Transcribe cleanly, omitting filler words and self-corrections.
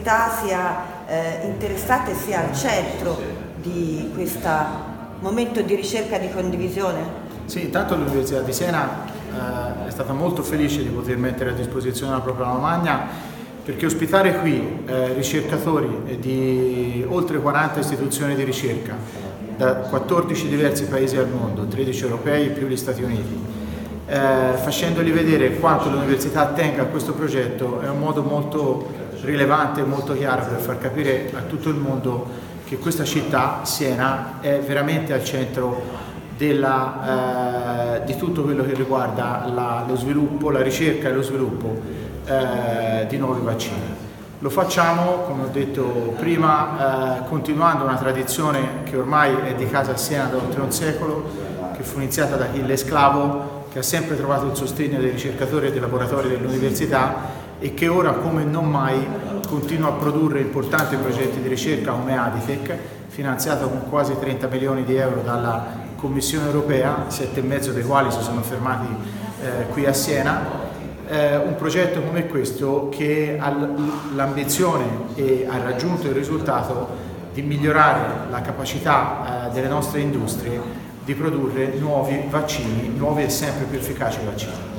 sia interessata e sia al centro di questo momento di ricerca e di condivisione? Sì, intanto l'Università di Siena è stata molto felice di poter mettere a disposizione la propria lavagna, perché ospitare qui ricercatori di oltre 40 istituzioni di ricerca da 14 diversi paesi al mondo, 13 europei più gli Stati Uniti, facendoli vedere quanto l'università tenga a questo progetto, è un modo molto rilevante e molto chiaro per far capire a tutto il mondo che questa città, Siena, è veramente al centro di tutto quello che riguarda lo sviluppo, la ricerca e lo sviluppo di nuovi vaccini. Lo facciamo, come ho detto prima, continuando una tradizione che ormai è di casa a Siena da oltre un secolo, che fu iniziata da Achille Sclavo, che ha sempre trovato il sostegno dei ricercatori e dei laboratori dell'università e che ora come non mai continua a produrre importanti progetti di ricerca come Aditec, finanziato con quasi 30 milioni di euro dalla Commissione europea, 7,5 dei quali si sono fermati qui a Siena. Un progetto come questo che ha l'ambizione e ha raggiunto il risultato di migliorare la capacità delle nostre industrie di produrre nuovi vaccini, nuovi e sempre più efficaci vaccini.